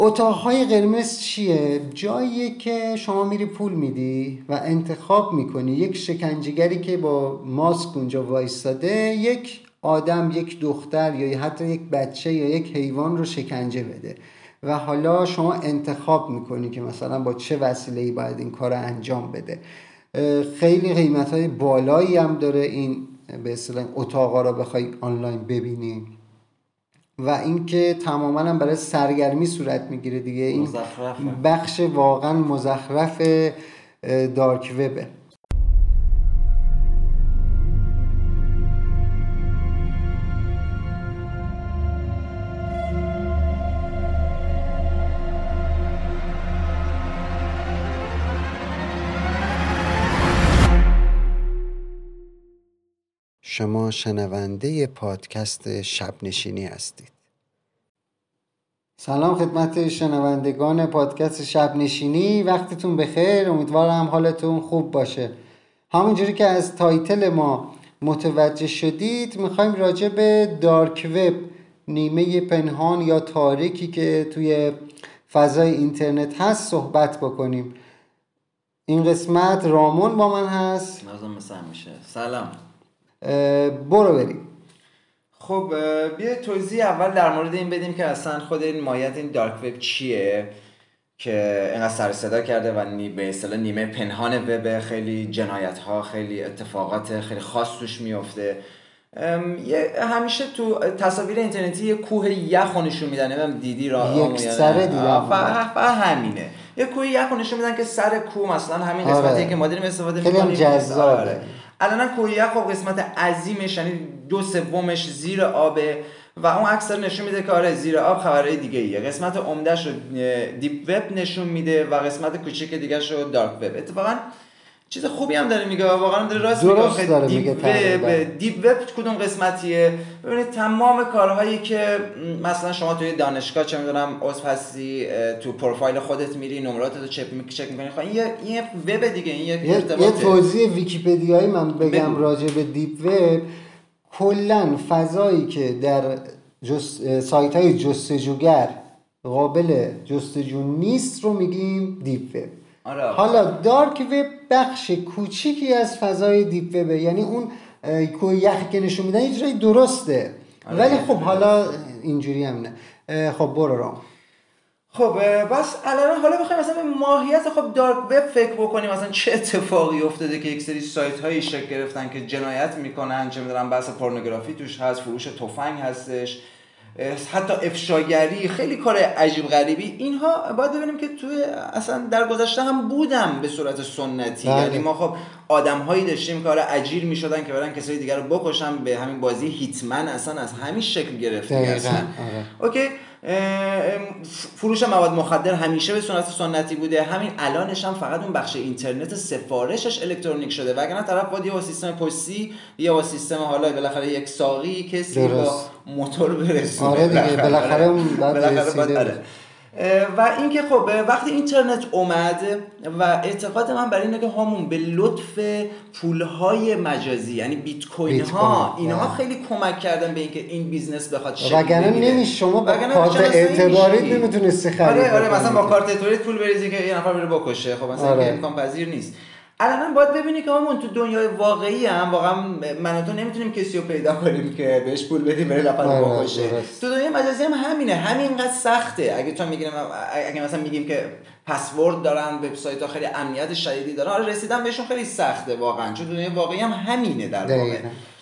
اتاقهای قرمز چیه؟ جاییه که شما میری پول میدی و انتخاب میکنی یک شکنجهگری که با ماسک اونجا وایستاده یک آدم، یک دختر یا حتی یک بچه یا یک حیوان رو شکنجه بده و حالا شما انتخاب میکنی که مثلا با چه وسیله‌ای باید این کار رو انجام بده. خیلی قیمت‌های بالایی هم داره این به اصطلاح اتاقا رو بخوای آنلاین ببینی و اینکه تماما هم برای سرگرمی صورت میگیره دیگه. این بخش واقعا مزخرف دارک وبه. شما شنونده پادکست شب نشینی هستید. سلام خدمت شنوندگان پادکست شب نشینی، وقتتون بخیر، امیدوارم حالتون خوب باشه. همونجوری که از تایتل ما متوجه شدید میخوایم راجع به دارک وب، نیمه پنهان یا تاریکی که توی فضای اینترنت هست صحبت بکنیم. این قسمت رامون با من هست. نازم مثل همیشه. سلام. برو بریم. خب بیا توضیح اول در مورد این بدیم که اصلا خود این ماهیت این دارک وب چیه که اینقدر سر صدا کرده و به اصطلاح نیمه پنهان وب، خیلی جنایت ها، خیلی اتفاقات خیلی خاص توش میفته. همیشه تو تصاویر اینترنتی یه کوه یخ نشون میدن، نمیدونم دیدی یک سره دیدم همینه، یه کوه یخ نشون میدن که سر کوه مثلا همین قسمتی که ما داریم استفاده می‌کنیم خیلی جذابه. الان کوه یخ خب قسمت عظیمش یعنی 2/3 زیر آبه و اون اکثر نشون میده که آره زیر آب خبرهای دیگه ایه. قسمت عمده‌شو دیپ وب نشون میده و قسمت کوچیک دیگه‌شو دارک وب. اتفاقا چیز خوبی هم داره میگه، واقعا داره راست میگه. دیپ وب کدوم قسمتیه؟ ببینید تمام کارهایی که مثلا شما توی دانشگاه چه میدونم عضو هستی، تو پروفایل خودت میری نمراتتو چک میکنی، خب این یه وب دیگه، این یه توضیح ویکی‌پدیایی من بگم راجع به دیپ وب. کلا فضایی که در سایت‌های جستجوگر قابل جستجو نیست رو میگیم دیپ وب. حالا دارک وب بخش کوچیکی از فضای دیپ وبه، یعنی اون کوه یخی که نشون میدن یه جوری درسته ولی خب حالا اینجوری هم نه. خب برو رام. خب بس الان حالا بخوایم مثلا به ماهیت خب دارک وب فکر بکنیم، مثلا چه اتفاقی افتاده که یک سری سایت هایی شکل گرفتن که جنایت میکنن، چه میدونم بحث پورنوگرافی توش هست، فروش تفنگ هستش، حتی افشاگری، خیلی کار عجیب غریبی. اینها باید ببینیم که توی اصلا در گذشته هم بودم به صورت سنتی. یعنی ما خب آدم‌هایی داشتیم که اجیر می‌شدن که برن کسای دیگر رو بکشن. به همین بازی هیتمن اصلا از همین شکل گرفته اصلا. اوکی، فروش مواد مخدر همیشه به صورت سنتی بوده، همین الانش هم فقط اون بخش اینترنت سفارشش الکترونیک شده، وگرنه طرف باید یه سیستم پستی یا سیستم حالا بالاخره یک ساقی کسی با موتور برسونه. آره دیگه بالاخره باید و اینکه خب وقتی اینترنت اومد و اعتقاد من برای اینه که همون به لطف پولهای مجازی یعنی بیت کوین ها اینها خیلی کمک کردن به اینکه این بیزنس بخواد شکل بگیره. وگرنه نمیشه شما با کارت اعتباری نمیتونستی خرید. آره مثلا با کارت اعتباری پول بریزی که یه نفر بره بکشه، خب مثلا این امکان پذیر نیست. الان باید ببینی که همون تو دنیای واقعی هم واقعا من و تو نمیتونیم کسی رو پیدا کنیم که بهش پول بدیم بره نفر بکشه. تو دنیای مجازی هم همینه، همینقدر سخته. اگه مثلا میگیم که پسورد دارن، وبسایت‌ها خیلی امنیت شدیدی دارن، آره رسیدن بهشون خیلی سخته واقعا، چون دنیای واقعی هم همینه در واقع.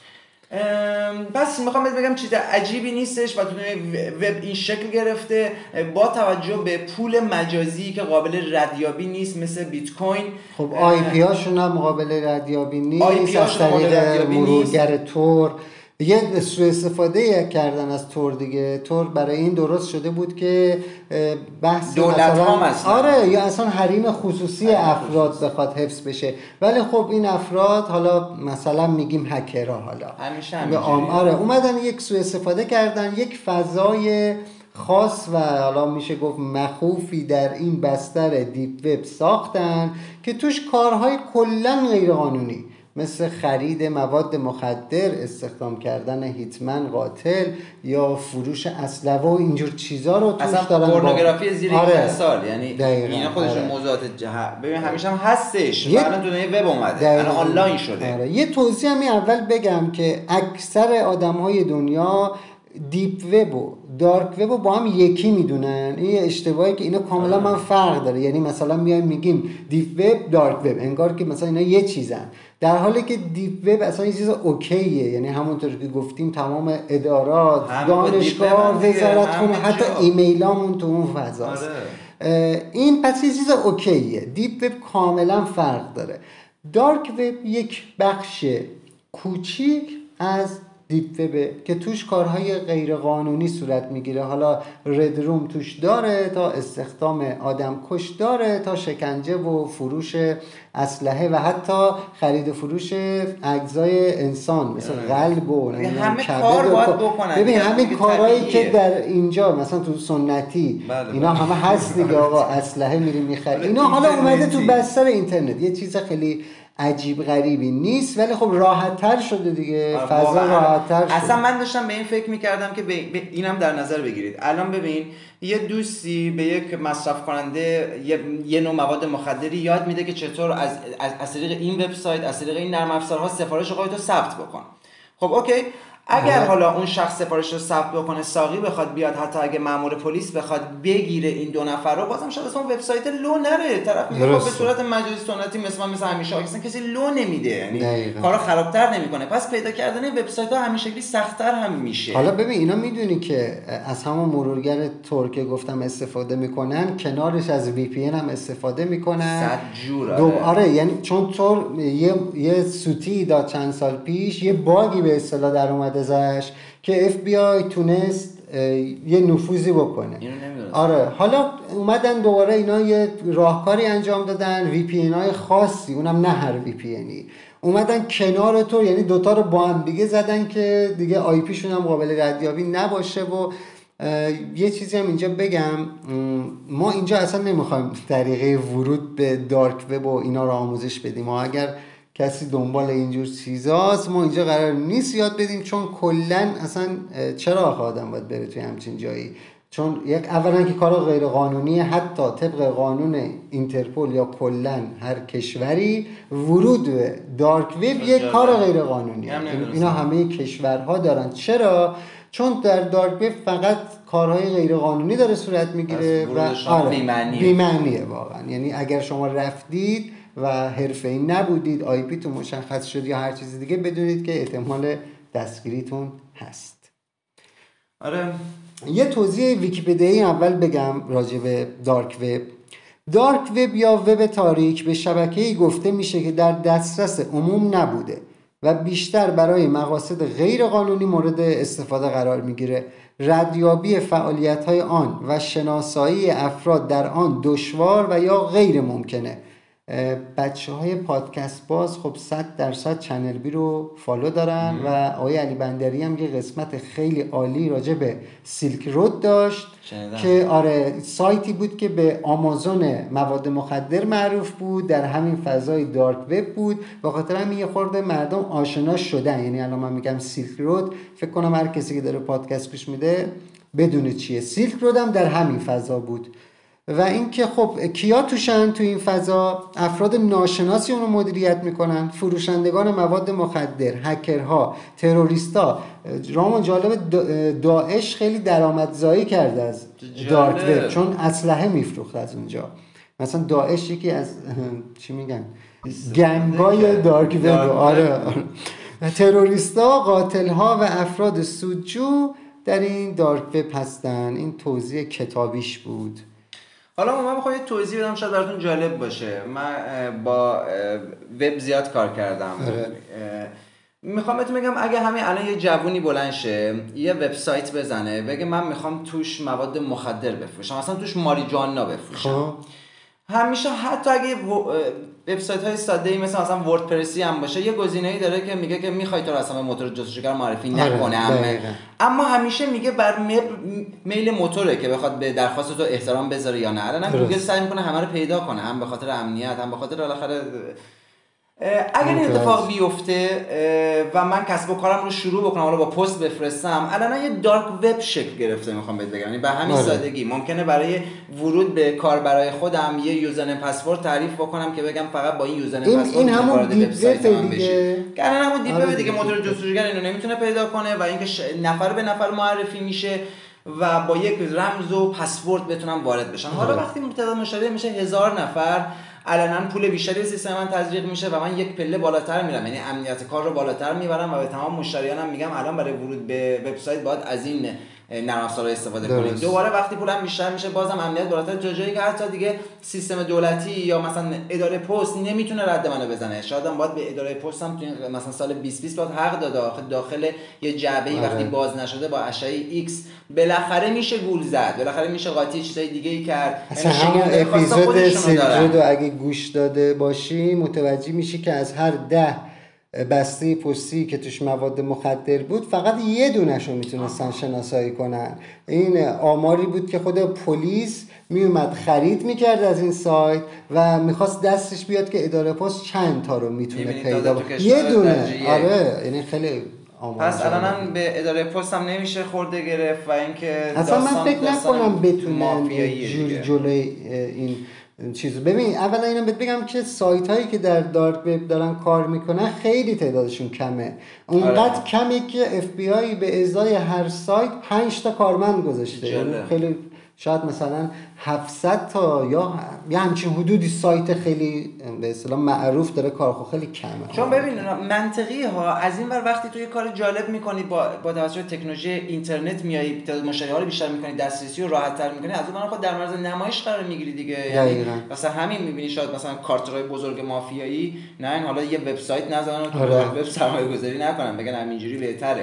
پس میخوام بگم چیز عجیبی نیستش و تو وب این شکل گرفته با توجه به پول مجازی که قابل ردیابی نیست مثل بیت کوین. خب آی پی هاشون هم قابل ردیابی نیست، از طریق مرورگر تور یه سوء استفاده کردن از تور دیگه. تور برای این درست شده بود که بحث مثلا آره یا اصلا حریم خصوصی افراد بخواد حفظ بشه، ولی خب این افراد حالا مثلا میگیم هکرها حالا همیشه آره اومدن یک سوء استفاده کردن، یک فضای خاص و حالا میشه گفت مخوفی در این بستر دیپ وب ساختن که توش کارهای کلا غیر قانونی مثل خرید مواد مخدر، استخدام کردن هیتمن قاتل یا فروش اسلحه و اینجور چیزا رو توش اصلا دارن. پورنوگرافی زیر 18 سال، یعنی اینا خودشون موضوعات ببین همیشه هم هستش و الان دنیای وب اومده، الان آنلاین شده. یه توضیح همی اول بگم که اکثر آدم‌های دنیا دیپ وب و دارک وب رو با هم یکی میدونن. این اشتباهی که اینا کاملا من فرق داره. یعنی مثلا میایم میگیم دیپ وب دارک وب، انگار که مثلا اینا یه چیزن، در حالی که دیپ وب اصلا یه چیز اوکیه. یعنی همونطور که گفتیم تمام ادارات، دانشگاه، وزارتخونه، حتی ایمیلامون تو اون فضاست. این پس یه چیز اوکیه. دیپ وب کاملا فرق داره. دارک وب یک بخش کوچیک از دیپ وبه که توش کارهای غیر قانونی صورت میگیره. حالا رد روم توش داره، تا استخدام آدم کش داره، تا شکنجه و فروش اسلحه و حتی خرید و فروش اجزای انسان مثل قلب و همه کار باید بکنن. ببین همین کارهایی که در اینجا مثلا تو سنتی اینا همه هست دیگه. آقا اسلحه میری میخری، اینا حالا اومده تو بستر اینترنت. یه چیز خیلی عجیب غریبی نیست، ولی خب راحت تر شده دیگه، فضا راحت تر شده. اصلا من داشتم به این فکر میکردم که اینم در نظر بگیرید. الان ببین یه دوستی به یک مصرف کننده یه نوع مواد مخدری یاد میده که چطور از طریق این وبسایت، از طریق این نرم افزارها سفارش خودتو ثبت بکن. خب اوکی، اگر حالا اون شخص سفارش رو ثبت بکنه، ساقی بخواد بیاد، حتی اگه مأمور پلیس بخواد بگیره این دو نفر رو، بازم شاید اون وبسایت لو نره. طرف میگه به صورت مجازی سنتی مثل همیشه اصلا کسی لو نمیده، یعنی کارو خرابتر نمیکنه. پس پیدا کردن این وبسایت ها همین شکلی سخت‌تر هم میشه. حالا ببین اینا میدونی که از همون مرورگر ترک گفتم استفاده میکنن، کنارش از وی پی ان هم استفاده میکنن. صد جور. آره یعنی چون تور یه سوتی داد چند سال پیش، یه باگی به اصطلاح در اومده ازش که اف بی آی تونست یه نفوذی بکنه. آره حالا اومدن دوباره اینا یه راهکاری انجام دادن، وی پی ان های خاصی، اونم نه هر وی پی انی، اومدن کنار تو، یعنی دوتا رو با هم دیگه زدن که دیگه آی پی شون هم قابل ردیابی نباشه. و یه چیزی هم اینجا بگم، ما اینجا اصلا نمیخوایم طریقه ورود به دارک وب و اینا رو آموزش بدیم. ما اگر کسی دنبال اینجور چیزاست، ما اینجا قرار نیست یاد بدیم، چون کلن اصلا چرا آدم باید بره توی همچین جایی؟ چون یک اولا که کار غیر قانونیه، حتی طبق قانون اینترپول یا کلن هر کشوری ورود به دارک وب یک کار غیر قانونیه. اینا همه کشورها دارن. چرا؟ چون در دارک وب فقط کارهای غیر قانونی داره صورت میگیره و بی‌معنیه واقعا. یعنی اگر شما رفتید و حرفه‌ای نبودید، آی پی تو مشخص شد یا هر چیز دیگه، بدونید که احتمال دستگیریتون هست. آره یه توضیح ویکی‌پدیایی اول بگم راجع به دارک وب. دارک وب یا وب تاریک به شبکه‌ای گفته میشه که در دسترس عموم نبوده و بیشتر برای مقاصد غیر قانونی مورد استفاده قرار میگیره. ردیابی فعالیت‌های آن و شناسایی افراد در آن دشوار و یا غیر ممکنه. بچه‌های پادکست باز خب 100% چنل بی رو فالو دارن و آقای علی بندری هم یه قسمت خیلی عالی راجع به سیلک رود داشت که آره سایتی بود که به آمازون مواد مخدر معروف بود، در همین فضای دارک وب بود. به خاطر همین یه خورده مردم آشنا شدن. یعنی الان من میگم سیلک رود، فکر کنم هر کسی که داره پادکست گوش میده بدونه چیه. سیلک رود هم در همین فضا بود. و اینکه خب کیا توشن تو این فضا؟ افراد ناشناسی اونو مدیریت میکنن، فروشندگان مواد مخدر، هکرها، تروریستا. رامان جالب، داعش خیلی درآمدزایی کرده از دارک وب، چون اسلحه میفروخت از اونجا. مثلا داعش یکی از چی میگن گنگای دارک وب. آره تروریستا، قاتلها و افراد سودجو در این دارک وب هستن. این توضیح کتابیش بود. حالا من میخوام یه توضیح بدم شاید براتون جالب باشه. من با وب زیاد کار کردم. میخوام بهتون بگم اگه همین الان یه جوونی بلند شه یه وبسایت بزنه بگه من میخوام توش مواد مخدر بفروشم، مثلا توش ماریجوانا بفروشم، همیشه حتی اگه وبسایت های ساده ای مثلا وردپرسی هم باشه، یه گزینه‌ای داره که میگه که میخوای تو رو اصلا موتور جستجوگر معرفی نکنه، اما همیشه میگه بر میل موتوره که بخواد به درخواست تو احترام بذاره یا نه. الان گوگل سعی میکنه همه رو پیدا کنه، هم به خاطر امنیت، هم به خاطر بالاخره اگر این اتفاق بیفته و من کسب و کارم رو شروع بکنم، حالا با پست بفرستم، الان یه دارک وب شکل گرفته، میخوام بهت بگم. یعنی به همین سادگی ممکنه برای ورود به کار برای خودم یه یوزرنیم پسورد تعریف بکنم که بگم فقط با این یوزرنیم پسورد وارد وبسایت من بشی. الان همون دیپ وب دیگه، موتور جستجوگر اینو نمیتونه پیدا کنه و اینکه نفر به نفر معرفی میشه و با یک رمز و پسورد بتونم وارد بشم. حالا وقتی تعداد مشتری میشه 1000 نفر، علنا پول بیشتری سیستم من تزریق میشه و من یک پله بالاتر میرم، یعنی امنیت کار رو بالاتر میبرم و به تمام مشتریانم میگم الان برای ورود به وبسایت باید از این نرم افزارها استفاده کنید. دوباره وقتی پولم بیشتر میشه بازم امنیت بالاتر، جایی که حتی دیگه سیستم دولتی یا مثلا اداره پست نمیتونه رد منو بزنه. شاید هم باید به اداره پست هم تو مثلا سال 2020 باید حق داده داخل یه جعبه‌ای وقتی باز نشده با اشعه ایکس بالاخره میشه گول زد، بالاخره میشه قاطی چیزای دیگه‌ای کرد. اصلا همون اپیزود سجود رو اگه گوش داده باشی متوجه میشی که از هر 10 بسته پستی که توش مواد مخدر بود فقط یه دونه‌شو میتونستن شناسایی کنن. این آماری بود که خود پلیس میومد خرید میکرد از این سایت و میخواست دستش بیاد که اداره پست چند تا رو میتونه پیدا کنه. یه دونه. آره یعنی خیلی پس الان به اداره پست هم نمیشه خورده گرفت و اینکه اصلا من فکر نکنم بتونن جلوی این چیزو. ببین اولا اینم بهت بگم که سایت هایی که در دارک وب دارن کار میکنن خیلی تعدادشون کمه، اونقدر کمه که اف بی آی به ازای هر سایت 5 تا کارمند گذاشته. خیلی شاید مثلا 700 تا یا همچین حدودی سایت خیلی به اصطلاح معروف داره کار، خب خیلی کمه. چون ببین منطقی ها از این ور وقتی تو یه کار جالب میکنی با توسط تکنولوژی اینترنت میای تعداد مشتری ها رو بیشتر میکنی، دسترسی رو راحت تر میکنی، از اون خود در معرض نمایش قرار میگیری دیگه. یعنی مثلا همین میبینی شاید مثلا کارترای بزرگ مافیایی نه این حالا یه وبسایت نذارن و تو وب سرمایه گذاری نکنن، بگن همینجوری بهتره.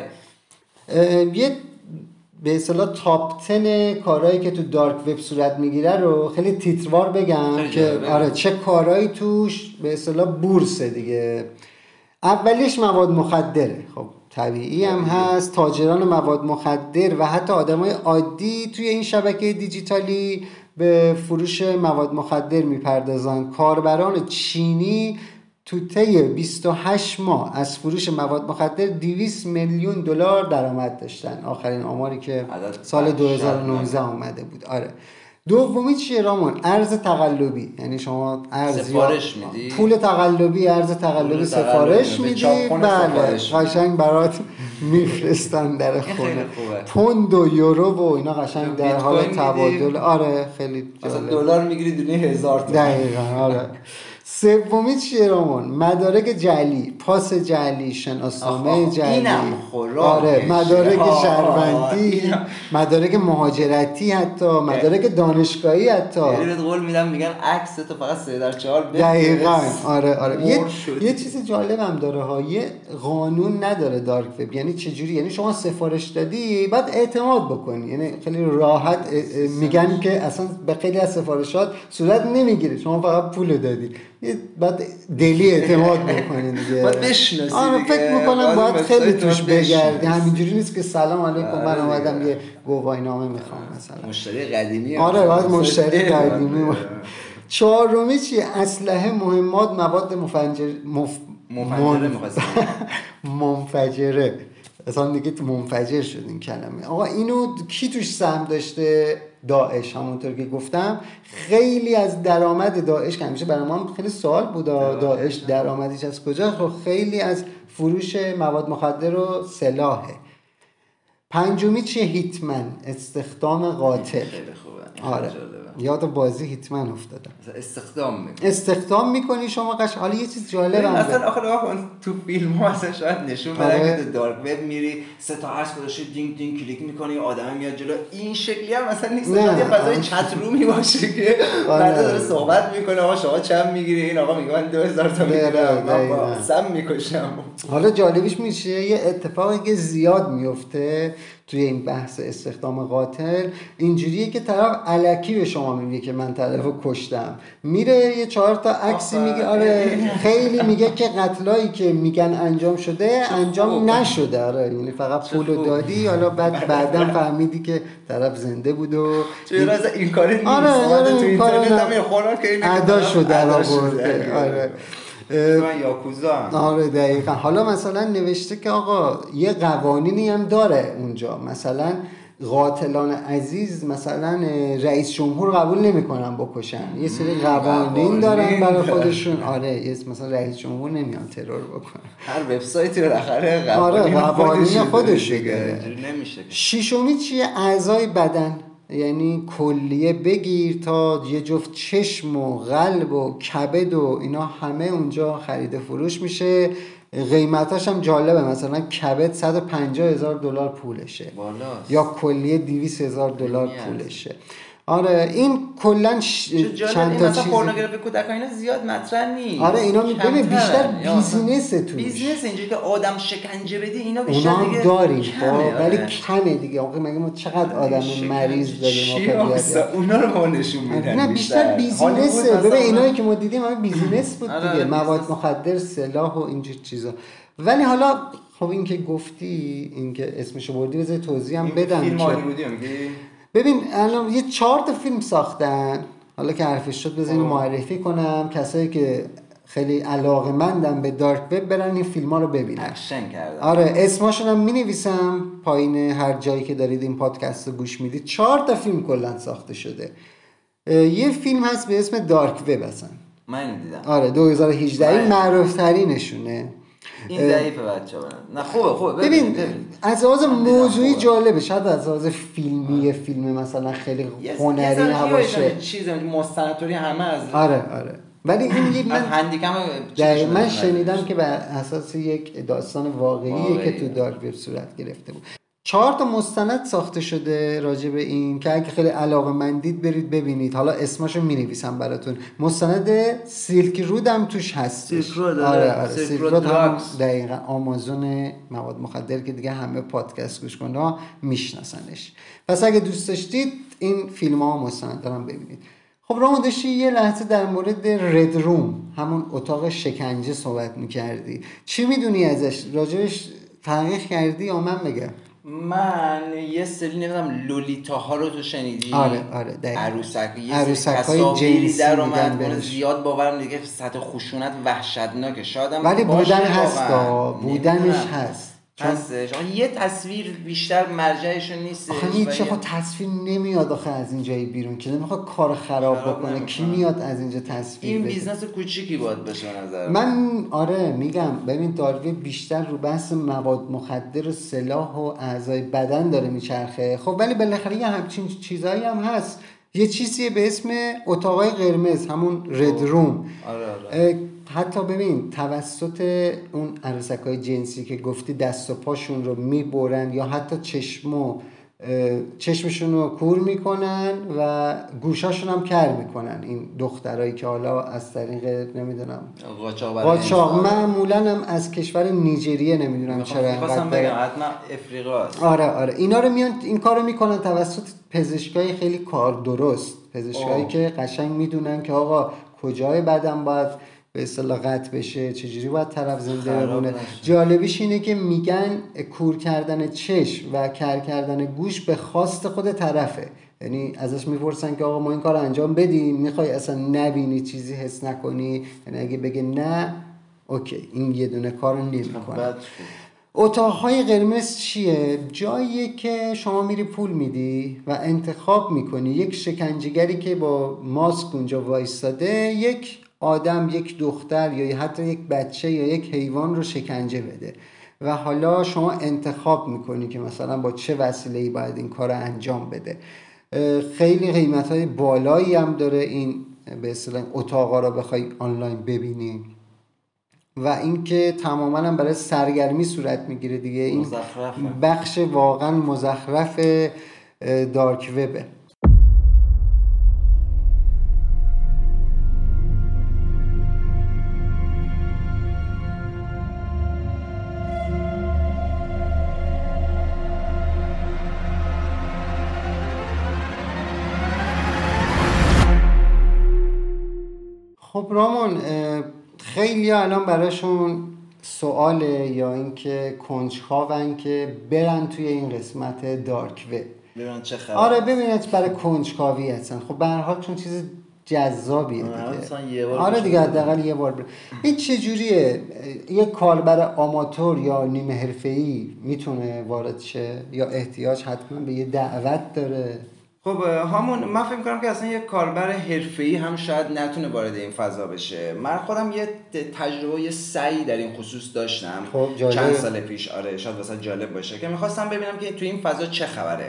یه به اصطلاح تاپ 10 کارهایی که تو دارک وب صورت میگیره رو خیلی تیتروار بگم که آره چه کارهایی توش به اصطلاح بورسه دیگه. اولیش مواد مخدره، خب طبیعی هم هست. تاجران مواد مخدر و حتی آدمای عادی توی این شبکه دیجیتالی به فروش مواد مخدر میپردازن. کاربران چینی تو طی 28 ماه از فروش مواد مخدر 200 میلیون دلار درآمد داشتن، آخرین آماری که سال 2019 اومده بود. آره. دومی چیه رامون؟ ارز تقلبی، یعنی شما ارز سفارش میدی، پول تقلبی، ارز تقلبی سفارش میدی، بله قشنگ برات میفرستن در خونه. پوند و یورو و اینا قشنگ در حال تبادل. آره خیلی مثلا دلار میگیری دونه 1000 تا. دقیقاً آره. سومی چیه رامون؟ مدارک جعلی، پاس جعلی، شناسنامه جعلی، اینم آره مدارک شهروندی، مدارک مهاجرتی، حتی مدارک دانشگاهی. حتی یعنی بهت قول میدم میگن عکس تو فقط 3/4 دقیقاً. آره یه چیز جالب هم داره ها، یه قانون نداره دارک وب. یعنی چجوری؟ یعنی شما سفارش دادی بعد اعتماد بکنی، یعنی خیلی راحت میگن که اصلا به خیلی از سفارشات صورت نمیگیره، شما فقط پول دادی، بعد دلی اعتماد بکنین دیگه. باید بشناسی دیگه. فکر میکنم باید خیلی توش بگردی، همینجوری نیست که سلام علیکم من اومدم یه گواهینامه میخوام مثلا. مشتری قدیمی. آره باید مشتری قدیمی. چهارمی چیه؟ اسلحه، مهمات، مواد منفجره. اصلا دیگه تو منفجر شد این کلمه. آقا اینو کی توش سهم داشته؟ داعش. همونطور که گفتم خیلی از درآمد داعش که همیشه برای ما خیلی سوال بود داعش درآمدش از کجا؟ خب خیلی از فروش مواد مخدر و سلاحه. پنجمی چیه؟ هیتمن، استخدام قاتل. آره یاد بازی هیتمن افتادم. استخدام میکنی شما حالا یه چیز جالبه مثلا آخه تو فیلم ها مثلا شاید نشون بدن که تو دارک وب میری 3 تا هرس گذاشته دینگ دینگ کلیک میکنی آدم میاد جلو. این شکلی هم مثلا نیست، یه فضای چت رومی باشه که بعد داره صحبت میکنه آقا شما چند میگیری، این آقا میگه من 2000 تا میگیرم من سم میکشم. حالا جالبیش میشه یه اتفاقی که زیاد میفته توی این بحث استخدام قاتل اینجوریه که طرف الکی به شما میگه که من طرفو کشتم، میره یه 4 تا عکسی میگه. آره خیلی میگه که قتلایی که میگن انجام شده انجام نشده. آره یعنی فقط پولو دادی، حالا بعداً فهمیدی که طرف زنده بود و چرا این کار نیست. آره تو اینترنت هم خوراک که این ادا شده. آره من یاکوزا هم. آره دقیقا. حالا مثلا نوشته که آقا یه قوانینی هم داره اونجا، مثلا قاتلان عزیز مثلا رئیس جمهور قبول نمیکنن بکشن، یه سری قوانین دارن برای خودشون. آره مثلا رئیس جمهور نمیان ترور بکنن. هر وبسایتی بالاخره قوانین خودشه نمیشه. ششمی چیه؟ اعضای بدن، یعنی کلیه بگیر تا یه جفت چشم و قلب و کبد و اینا همه اونجا خرید فروش میشه. قیمتاش هم جالبه، مثلا کبد $150,000 پولشه بالاست. یا کلیه $200,000 پولشه. آره این کلا چند تا مثلا چیز پورنوگرافی کودکان اینا زیاد مطرح نیست. آره اینا ببین بیشتر بیزینسه توش. بیزینس اینجوری که آدم شکنجه بدی اینا بیشتر اونا دیگه داریم کمه. ولی کمه دیگه. آقا مگه ما چقدر آدم مریض داریم اونا رو ما نشون میدن. نه بیشتر بیزینسه. ببین اینایی که ما دیدیم همه بیزینس بود دیگه، مواد مخدر، سلاح و اینجور چیزا. ولی حالا خب این که گفتی، این که اسمشو بردی، بذار توضیح هم بدم. فیلم هالیوودی میگی؟ ببین الان یه 4 تا فیلم ساختن، حالا که حرفش شد بذار اینو معرفی کنم. کسایی که خیلی علاقه‌مندن به دارک وب برن این فیلم‌ها رو ببینن. اکشن کردن. آره اسمشون هم می‌نویسم پایین هر جایی که دارید این پادکست رو گوش میدید. 4 تا فیلم کلا ساخته شده. یه فیلم هست به اسم دارک وب اصلا. من دیدم. آره 2018 این معروف‌ترینشونه. این ضعیفه بچه‌ها. نه خوبه. ببین از لحاظ موضوعی جالبه، شاید از لحاظ فیلمی فیلم مثلا خیلی هنری نباشه. چیز مستندی همه از آره ولی این یک من من شنیدم که بر اساس یک داستان واقعیه که تو دارک وب صورت گرفته بود. 4 تا مستند ساخته شده راجع به این که اگه خیلی علاقه‌مندید برید ببینید. حالا اسمشو می‌نویسم براتون. مستند سیلک رود هم توش هست. آره سیلک رود هم دقیقاً آمازون مواد مخدر که دیگه همه پادکست گوش کننده میشناسنش. پس اگه دوست داشتید این فیلم‌ها و مستند هم ببینید. خب رامان داشتی یه لحظه در مورد رد روم، همون اتاق شکنجه صحبت می‌کردی. چی می‌دونی ازش؟ راجعش تحقیق کردی یا من بگم؟ من یه سری نمیدونم لولیتاها رو تو شنیدی؟ آره دقیقاً. عروسک‌های جنسی در اومد زیاد باورم دیگه سطح خشونت وحشتناکه. شاید ولی بودنش هست. هستش. یه تصویر بیشتر مرجعشون نیست. آخه هیچ وقت تصویر نمیاد آخه از این جای بیرون که نمیخواد کار خراب بکنه. کی میاد از اینجا تصویر این بده؟ بیزنس کوچیکی باید بشه نظر من. میگم ببین داروی بیشتر رو بحث مواد مخدر و سلاح و اعضای بدن داره میچرخه. خب ولی بالاخره یه همچین چیزایی هم هست. یه چیزیه به اسم اتاقای قرمز، همون رد روم. آره. حتی ببین توسط اون عروسک‌های جنسی که گفتی دست و پاشون رو میبرن یا حتی چشمشون رو کور میکنن و گوشاشون هم کر میکنن. این دخترایی که حالا از طریق نمیدونم قاچاق معمولا هم از کشور نیجریه، نمیدونم چرا می‌خواستم بگم حتما افریقاست. آره اینا رو میان این کارو میکنن توسط پزشکای خیلی کار درست، پزشکایی که قشنگ میدونن که آقا کجای بدن باید به اصطلاح قطع بشه، چجوری باید طرف زنده بمونه. جالبیش اینه که میگن کور کردن چشم و کر کردن گوش به خواست خود طرفه. یعنی ازش میپرسن که آقا ما این کار انجام بدیم، میخوای اصلا نبینی چیزی حس نکنی؟ یعنی اگه بگه نه اوکی این یه دونه کارو نمیکنه. اتاقهای قرمز چیه؟ جاییه که شما میری پول میدی و انتخاب میکنی یک شکنجهگری که با ماسک اونجا وایستاده یک آدم، یک دختر یا حتی یک بچه یا یک حیوان رو شکنجه بده و حالا شما انتخاب میکنی که مثلا با چه وسیله‌ای باید این کار رو انجام بده. خیلی قیمت‌های بالایی هم داره این به اصطلاح اتاقا رو بخوای آنلاین ببینی و اینکه تماما هم برای سرگرمی صورت میگیره دیگه. این بخش واقعا مزخرف دارک وبه. خب رامان خیلی الان براشون سواله یا اینکه کنجکاون که برن توی این قسمت دارک وب ببینن چه خبره. آره ببینید برای کنجکاوی هستن. خب به هر حال چون چیز جذابیه دیگه. آره دیگه حداقل یه بار این چجوریه یک کاربر آماتور یا نیمه حرفه‌ای میتونه وارد شه یا احتیاج حتما به یه دعوت داره؟ خب همون من فکر می‌کنم که اصلا یک کاربر حرفه‌ای هم شاید نتونه وارد این فضا بشه. من خودم یه تجربه سعی در این خصوص داشتم چند سال پیش. آره شاید واسه جالب باشه که می‌خواستم ببینم که تو این فضا چه خبره.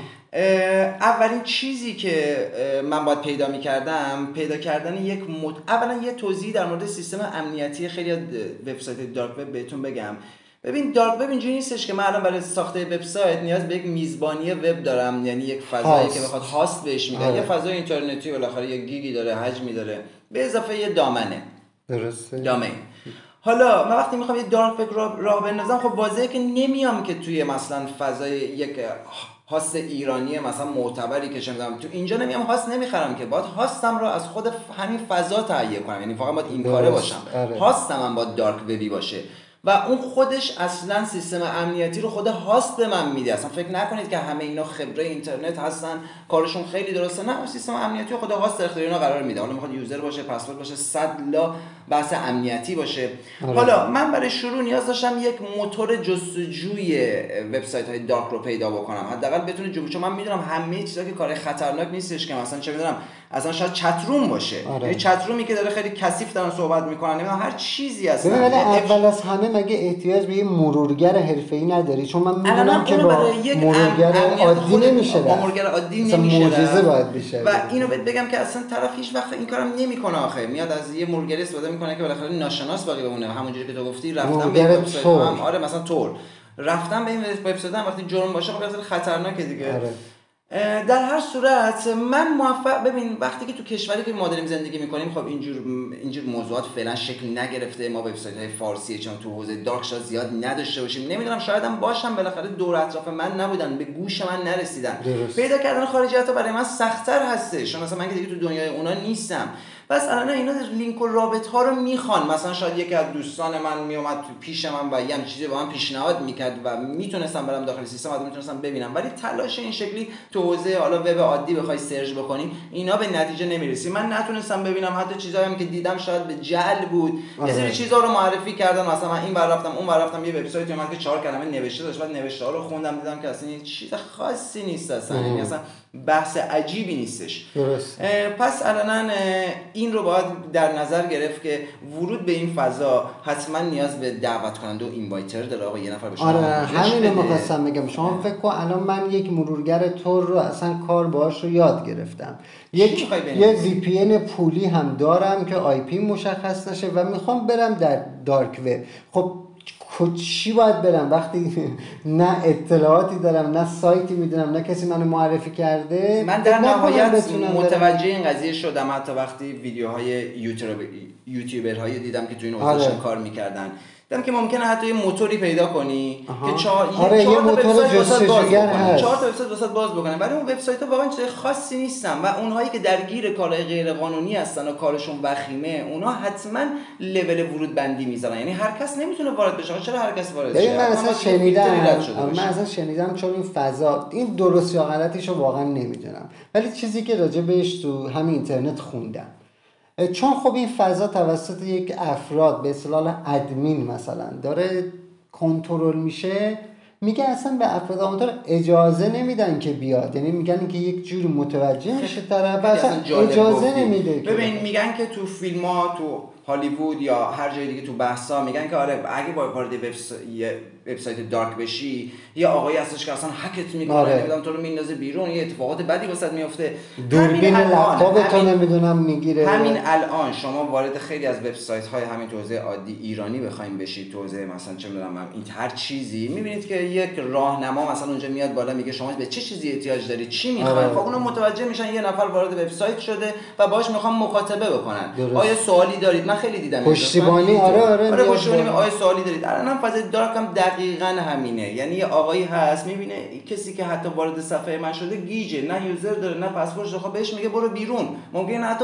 اولین چیزی که من باید پیدا کردن اولا یه توضیح در مورد سیستم امنیتی خیلی وبسایت دارک وب بهتون بگم. ببین دارک وب اینجوری نیستش که من الان برای ساخته وبسایت نیاز به یک میزبانی وب دارم، یعنی یک فضایی که بخواد هاست بهش میدن. یه فضای اینترنتی بالاخره یه گیگی داره، حجمی داره، به اضافه یه دامنه. درسته. دامین. حالا من وقتی میخوام یه دارک وب راه بندازم، خب واضحه که نمیام که توی مثلا فضای یک هاست ایرانی مثلا معتبری که شنیدم تو اینجا نمیام هاست نمیخرم که باید هاستم رو از خود همین فضا تهیه کنم، یعنی فقط باید این کاره باشم. هاستم هم باید دارک وبی باشه و اون خودش اصلا سیستم امنیتی رو خود هاست به من میده. اصلا فکر نکنید که همه اینا خبره اینترنت هستن کارشون خیلی درسته، نه، سیستم امنیتی رو خود هاست در اختیار اینا قرار میده. حالا میخواد یوزر باشه، پسورد باشه، 100 لا بحث امنیتی باشه. حالا من برای شروع نیاز داشتم یک موتور جستجوی وبسایت‌های دارک رو پیدا بکنم، حداقل بتونه چون من میدونم همه چیزا که کار خطرناک نیستش که مثلا چه میدونم اصلا شاید چتروم باشه. یعنی چترومی که داره خیلی کثیف دارن صحبت میکنن، نمیدونم هر چیزی هست. ولی اول از همه مگه احتیاج به یه مرورگر حرفه‌ای نداری؟ چون من میدونم که با مرورگر عادی نمیشه. با مرورگر عادی نمیشه. معجزه باید بشه. و اینو بهت بگم که اصلا طرف هیچ وقت این کارم نمیکنه. آخه میاد از یه مرورگر استفاده میکنه که بالاخره ناشناس باقی بمونه. همونجوری که تو گفتی رفتم به وبسایت هم، آره مثلا تور رفتم به این وبسایت هم وقتی جرم باشه خب خیلی خطرناکه دیگه. آره. در هر صورت من موفق ببین وقتی که تو کشوری که ما داریم زندگی میکنیم خب اینجور موضوعات فعلا شکل نگرفته. ما وبسایت‌های فارسی چون تو حوزه دارک شاد زیاد نداشته باشیم، نمیدونم شاید هم باشم، بالاخره دور اطراف من نبودن، به گوش من نرسیدن. پیدا کردن خارجی‌ها برای من سخت‌تر هستش، چون مثلا من که دیگه تو دنیای اونا نیستم. بس الان اینا لینک و رابط ها رو میخوان. مثلا شاید یکی از دوستان من میومد پیش من و یه هم چیزی با من پیشنهاد میکرد و میتونستم برم داخل سیستم و میتونستم ببینم، ولی تلاش این شکلی تو حوزه حالا وب عادی بخوای سرچ بکنی اینا به نتیجه نمیرسی. من نتونستم ببینم، حتی چیزایی هم که دیدم شاید به جهل بود. یه سری چیزا رو معرفی کردن، مثلا من این ور رفتم اون ور رفتم، یه وبسایتی اومد که 4 کلمه نوشته داشت، بعد نوشته ها رو خوندم دیدم که اصلا چیز خاصی نیست، اصلا مثلا بحث عجیبی نیستش. پس الان این رو باید در نظر گرفت که ورود به این فضا حتما نیاز به دعوت کننده و اینوایتر داره. آقا یه نفر به شما همین رو می‌خواستم بگم. شما فکر کن الان من یک مرورگر تور رو اصلا کار باهاش رو یاد گرفتم، یه وی پی ان پولی هم دارم که آی پی مشخص نشه و میخوام برم در دارک وب. خب چی باید برم وقتی نه اطلاعاتی دارم، نه سایتی میدونم، نه کسی منو معرفی کرده؟ من در نهایت متوجه این قضیه شدم حتی وقتی ویدیوهای یوتیوبرهای دیدم که تو این حوزه کار میکردن، دیدم که ممکنه حتی یه موتوری پیدا کنی که یه موتور جستجوگر هست، 4 تا وبسایت واسات باز بکنه، ولی اون وبسایت‌ها واقعا چیز خاصی نیستن و اونهایی که درگیر کارهای غیر قانونی هستن و کارشون وخیمه، اونها حتما لول ورود بندی میذارن، یعنی هر کس نمیتونه وارد بشه. چرا هر کس وارد شه؟ من اصلا شنیدم چون این فضا، این درست یا غلطیشو واقعا نمیدونم، ولی چیزی که راجع بهش تو همین اینترنت خوندم، چون خب این فضا توسط یک افراد به اصطلاح ادمین مثلا داره کنترل میشه، میگه اصلا به افراد آماتور اجازه نمیدن که بیاد، یعنی میگن که یک جوری متوجه میشه طرف اصلا اجازه نمیده. ببین میگن که تو فیلم‌ها تو هالیوود یا هر جای دیگه تو بحثا میگن که آره اگه وارد وبسایت دارک بشی یه آقایی هستش که اصلا هکت میکنه، نمیدونم تو رو میندازه بیرون، یه اتفاقات بدی واسط میفته، دوربین لپتاپ تو نمیدونم میگیره. همین الان شما وارد خیلی از وبسایت های همین توزیع عادی ایرانی بخواید بشید، توزیع مثلا چه میدونم این هر چیزی، میبینید که یک راهنما مثلا اونجا میاد بالا میگه شما به چه چیزی احتیاج دارید، چی میخواید. خب اونو متوجه میشن یه نفر وارد وبسایت شده و باهاش میخوام مکاتبه بکنن. آیا سوالی دارید؟ من خیلی دیدم پشتیبانی. آره پشتیبانی. آیا سوالی دارید؟ الان فاز دارک هم دقیقاً همینه، یعنی یه آقایی هست میبینه کسی که حتی وارد صفحه من شده گیجه، نه یوزر داره نه پسورد داره، خب بهش میگه برو بیرون، ممکنه حتی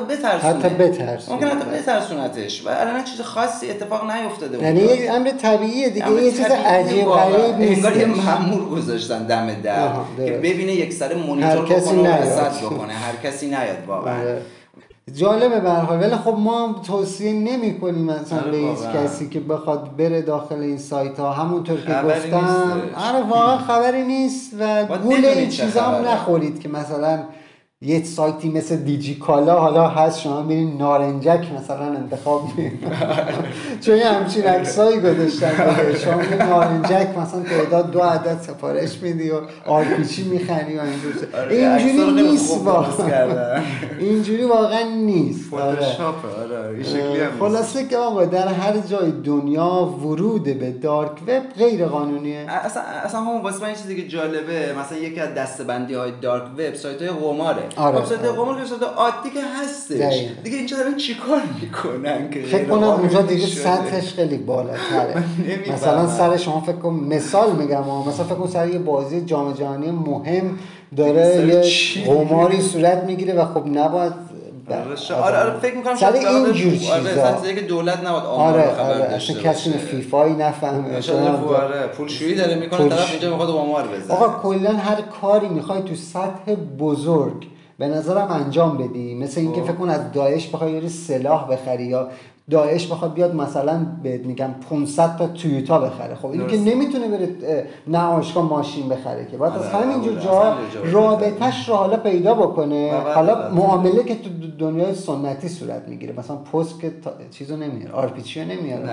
بترسونتش و الان چیز خاصی اتفاق نیفتاده، یعنی یک امر طبیعیه دیگه، یه چیز عجیب غریب نیست. انگار یه مأمور گذاشتن دم در که ببینه یک سر مانیتور بکنه و رصد بکنه، هر کسی نیاد واقعا. جالبه به هر حال. ولی خب ما توصیه نمی‌کنیم مثلا به هیچ کسی که بخواد بره داخل این سایت ها. همونطور که گفتم آره واقعا خبری نیست و گول این چیزا هم نخورید که مثلا یه سایتی مثل دیجی کالا حالا هست شما میرین نارنجک مثلا انتخاب میکنید چون همچین عکسایی گذاشتن شما میرین نارنجک مثلا تعداد 2 عدد سفارش میدی و آرپیچی میخری و اینجوری نیست واقعا. اینجوری واقعا نیست. خلاصه که آقا در هر جای دنیا ورود به دارک وب غیر قانونیه. اصلا همون واسه من این چیزی که جالبه، مثلا یکی از دسته‌بندی های دارک وب سایت های قماره. وبسایت قمار که صدا عادی که هستش دیگه. اینجا دارن چیکار میکنن که فکر کنم اونجا دیگه سطحش خیلی بالاتره. مثلا سر شما فکر کنم مثال میگم مثلا فکر کنم سر یه بازی جام جهانی مهم داره یه قماری صورت میگیره و خب نباید آره فکر میکنم شاید اینجور چیزا که دولت نباید آمار خبر داشته باشه. کسی فیفایی نفهمه پولشویی داره میکنه طرف اینجا میخواد قمار بزنه. آقا کلا هر کاری میخوای تو سطح بزرگ به نظرم انجام بدی، مثل اینکه فکر کن از داعش بخوای یه سلاح بخری یا داعش بخواد بیاد مثلا بهت میگم 500 تا تویوتا بخره، خب این که نمیتونه بره نمایشگاه ماشین بخره که باید از همینجور جا رابطه‌اش رو حالا پیدا بکنه. حالا معامله که تو دنیای سنتی صورت میگیره، مثلا پست که چیزو نمیاره، آرپیچیو نمیاره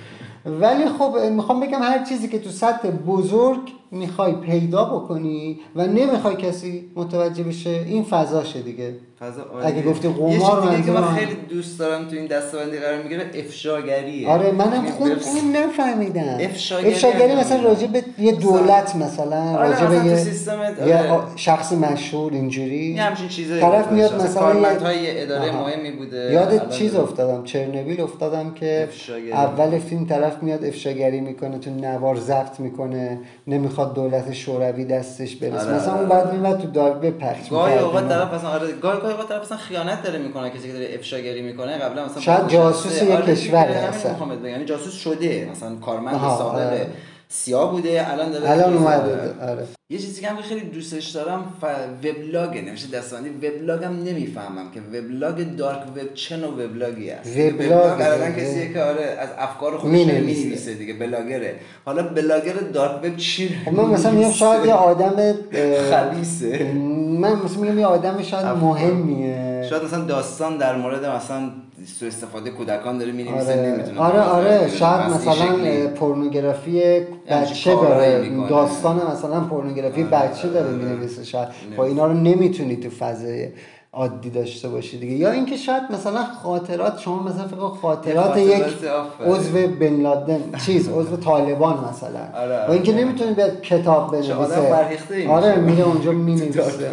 ولی خب میخوام بگم هر چیزی که تو سطح بزرگ میخوای پیدا بکنی و نمیخوای کسی متوجه بشه، این فضاشه دیگه. اگه گفتی قمار یه چیزی که من خیلی دوست دارم تو این دسته‌بندی قرار میگیره افشاگریه. آره منم خود اون نفهمیدم. افشاگری مثلا راجع به یه دولت مثلا راجع به یه شخص مشهور اینجوری همچین چیزایی طرف میاد مثلا کارمندهای اداره مهمی بوده. یاد چیز افتادم، چرنوبیل افتادم که اول فیلم طرف میاد افشاگری میکنه، تو نوار ضبط میکنه، نمیخواد دولت شوروی دستش برسه. مثلا اون بعد میاد تو دارک وب پخش میکنه. گاهی اوقات طرف مثلا گاهی اوقات طرف مثلا خیانت داره میکنه، کسی که داره افشاگری میکنه قبلا مثلا شاید جاسوس یک کشوره اصلا، یعنی جاسوس شده، مثلا کارمند سابق سیاه بوده الان اومده. آره یه چیزی که هم خیلی دوستش دارم وبلاگ نمیشه دستبندی وبلاگم نمیفهمم که وبلاگ دارک وب چه نوع وبلاگی است. وبلاگ الان کسیه که آره از افکار خودش مینویسه دیگه، بلاگره. حالا بلاگر دارک وب چی؟ من مثلا میگم شاید یه آدم خبیثه، من مثلا میگم یه آدم شاید مهمیه، شاید مثلا داستان در مورد مثلا سوء استفاده کودکان داره می‌نویسه، نمیتونه. آره شاید مثلا پورنوگرافی بچه داره، داستان مثلا پورنوگرافی بچه داره می‌نویسه، شاید با اینا رو نمیتونی تو فضای عادی داشته باشی دیگه. یا اینکه شاید مثلا خاطرات شما مثلا فکر خاطرات یک عضو بن لادن عضو طالبان مثلا، و اینکه نمیتونی به کتاب بنویسه. آره میره اونجا مینویسه.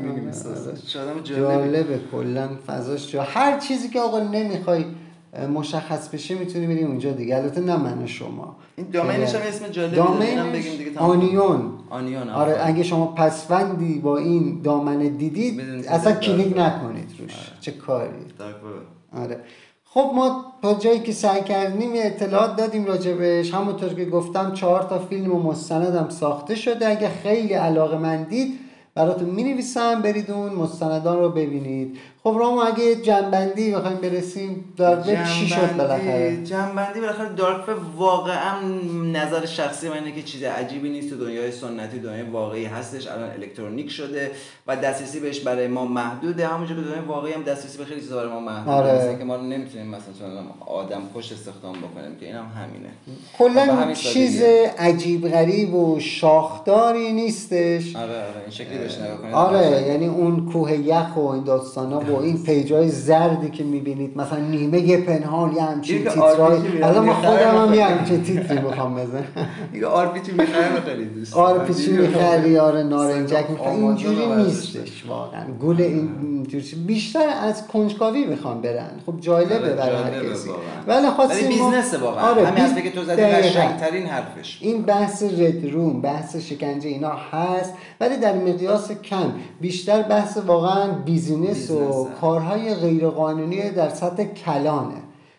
جالبه کلا فضاش. هر چیزی که آقا نمیخوای مشخص بشه میتونی بری اونجا دیگه. البته نه من شما. این دامینش هم اسم جالبه، اینم بگیم دیگه. آنیون. آره اگه شما پسوندی با این دامنه دیدید اصلا کلیک نکنید روش. چه کاری. آره خب ما تا جایی که سعی کردیم اطلاعات دادیم راجبش. همونطور که گفتم 4 تا فیلم و مستندم ساخته شده. اگه خیلی علاقه‌مندید براتون می‌نویسم برید اون مستندان رو ببینید. خب رامو اگه جنبندی بخوایم برسیم دارک وب چی شد بالاخره؟ جنبندی بالاخره دارک وب واقعا نظر شخصی من اینه که چیز عجیبی نیست، تو دنیای سنتی دنیای واقعی هستش، الان الکترونیک شده و دسترسی بهش برای ما محدوده، همونجوری که دنیای واقعی هم دسترسی به خیلی چیزا برای ما محدوده. مثلا که ما نمیتونیم مثلا آدم کش استخدام بکنیم که اینم همینه. کلا چیز عجیب غریب و شاخداری نیستش. آره این شکلی بهش نگاه کنید. آره یعنی اون کوه یخ و این داستانا و این پیجای زردی که میبینید مثلا نیمه پنهان یه همچین تیترای، الان من خودم هم یه همچین تیتری میخوام بزنم. دیگه آرپیچی میخرم خیلی دوست دارم. آرپیچی میخری، آره نارنجک میخری. اینجوری نیستش واقعا. گول اینجوری بیشتر از کنجکاوی میخوام برن. خب جالبه برای هر کسی. ولی خاصی بیزنس واقعا. همین حرفی که تو زدی قشنگ‌ترین حرفش. این بحث رد روم، بحث شکنجه اینا هست ولی در مقیاس کم. بیشتر بحث واقعا بیزینس و کارهای غیرقانونی در سطح کلانه.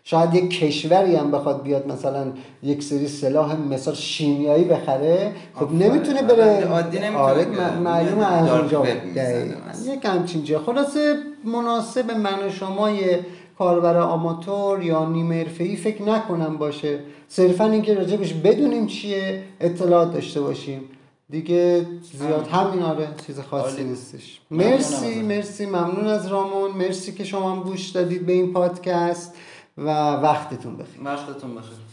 شاید یک کشوری هم بخواد بیاد مثلا یک سری سلاح مثلا شیمیایی بخره، خب نمیتونه بره عادی نمیتونه. آره معلومه از اونجا یک همچین جا. خلاصه مناسب من و شما کاربر آماتور یا نیمه حرفه‌ای فکر نکنم باشه، صرفا اینکه راجبش بدونیم چیه، اطلاعات داشته باشیم دیگه، زیاد همین. آره چیز خاصی نیستش. مرسی ممنون از رامون، مرسی که شما هم گوش دادید به این پادکست و وقتتون بخیر.